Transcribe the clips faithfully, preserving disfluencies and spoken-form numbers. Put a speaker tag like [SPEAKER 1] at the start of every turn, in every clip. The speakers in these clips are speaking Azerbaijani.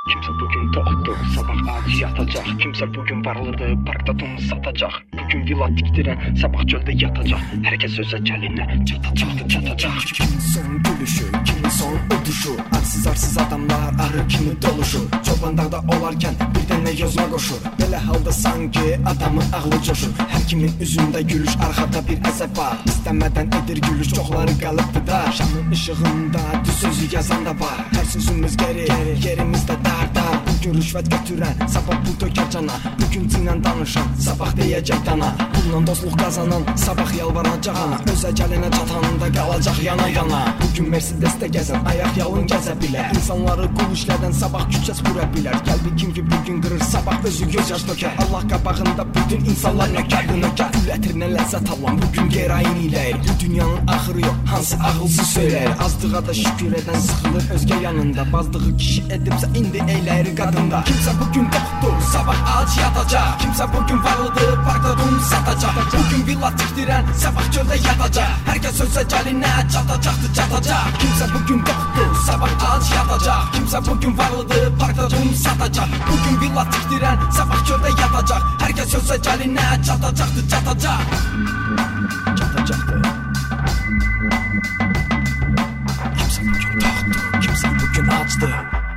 [SPEAKER 1] Kimse bugün toktur, sabah ağaç yatacak. Kimse bugün varladı, parkta tonu satacak. Bugün villa diktiren, sabah çölde yatacak. Herkes öz eceline çatacaktı, çatacak.
[SPEAKER 2] Kimin son gülüşü, kimin son ödüşü. Arsız arsız adamlar arı kimi doluşur. Çoban dağda olarken birden ne yozma koşur. Böyle halda sanki adamın ağlı coşur. Her kimin üzünde gülüş, arkada bir əsəb var. İstemeden edir gülüş, çoxları qalıbdı dar. Şamın ışığında düz sözü yazan da var. Her sözümüz geri, geri yerimizde dar dar. Bugün rüşvət götürən, sabah pul tökər cana. Bugün cinlə danışan, sabah deyəcək dana. Pulla dostluq qazanan, sabah yalvaracaq ana. Öz əcəlinə çatanında qalacaq yana yana. Bugün Mercedes'te gəzən, ayaq yalın gəzə bilər. İnsanları qul işlədən, sabah küçəs vura bilər. Gəlbi kim ki bugün qırır, sabah özü göz yaş tökər. Allah qabağında bütün insanlar nökərdir nökər. Ül ətrinə ləzzət alan, bugün gerayin iləyir. Bu dünyanın axırı yox, hansı ağılsız söyləyir. Azdığa da şükür edən sıxılır özgə yanında. Bazdığı kişi edibsə indi eyləyir qadında. Kimsə bugün doktor, sabah ağac yatacaq. Kimsə bugün varlıdır, parkda dum satacaq. Bugün villa tikdirən, sabah çöldə yatacaq. Herkes öz eceline çatacaktı, çatacaq. Kimsə bugün doktor, sabah ağac yatacaq. Kimsə bugün varlıdır, parkda dum satacaq. Bugün villa tikdirən, sabah çöldə yatacaq. Herkes öz eceline çatacaktı, çatacaq. Çatacaktı. Kimsə bugün doktor, kimsə bugün ağaçdı.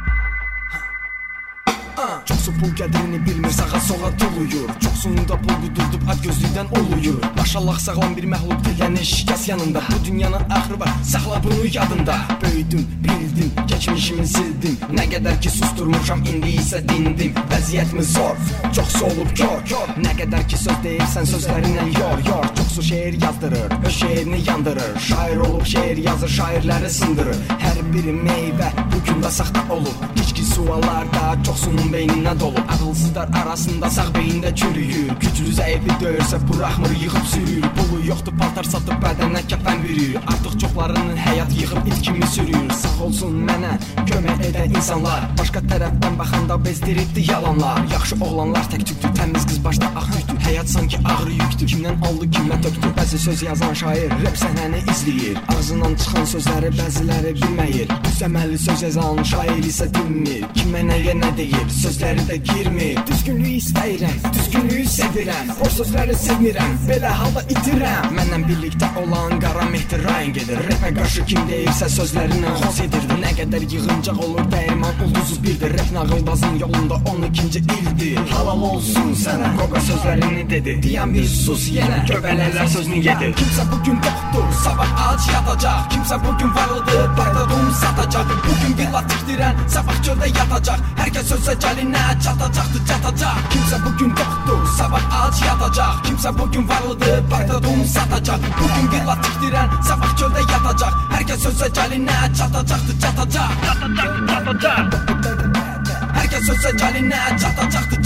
[SPEAKER 2] Çoxsu pul qədrini bilmir, sağa sola doluyur. Çoxsunu da pul qudurdub ad gözlükdən oluyur. Maşallah sağlam bir məxluq deyəni şikəs yanında. Bu dünyanın axırı var, saxla bunu yadında. Böyüdüm, bildim, keçmişimi sildim. Nə qədər ki susturmuşam, indi isə dindim. Vəziyyətmi zor, çoxsu olub kör, kör. Nə qədər ki söz deyirsən, sözlərinlə yor, yor. Çoxsu şeir yazdırır, öz şeirini yandırır. Şair olub şeir yazır, şairləri sındırır. Hər biri meyvə, bugün də saxta olub. Kiçki suallarda çoxsunun beyninə dolub. Ağılsızlar arasında sağ beyində çürüyür. Güclü zəifi döyürsə buraxmır, yığıb sürür. Pulu yoxdur, paltar satıb bədənə kəfən bürür. Artıq çoxlarının həyat yığıb it kimi sürür. Sağ olsun mənə kömək edən insanlar. Başqa tərəfdən baxanda bezdiribdi yalanlar. Yaxşı oğlanlar tək tüktü, təmiz qız başda ağ tüktü. Həyat sanki ağır yüktü, kimdən aldı, kimə töktü. Bəzi söz yazan şair rap səhnəni izləyir. Ağzından çıxan sözləri bəziləri bilməyir. Düzəməli söz yazan şair isə dinmir. Kimə nəyə nə deyir, sözləri də girmir. Düzgünlüyü istəyirəm, düzgünlüyü sevirəm. Boş sözləri sevmirəm, belə halda itirəm. Mənlə birlikdə olan qara mehtirayın gedir. Rapə qarşı kim deyirsə sözlərindən xoş edirdi. Nə qədər yığıncaq olur dəyirman ulduzuz birdir. Rap nağıldazın yolunda on ikinci ildir. Halal olsun sənə, qoqa sözlərini dedi. Deyən bir sus yenə, göbələklər sözünü yedi. Kimsə bugün doktor, sabah ağac yatacaq. Kimsə bugün varlıdır, parkda dum satacaq. Bugün villa tikdirən, sabah çöldə yatacaq. Herkes öz eceline çatacaktı, çatacaq. Kimsə bugün doktor, sabah ağac yatacaq. Kimsə bugün varlıdır, parkda dum satacaq. Bugün villa tikdirən, sabah çöldə yatacaq. Herkes öz eceline çatacaktı, çatacaq. Çatacaq, çatacaq. Herkes öz eceline çatacaktı,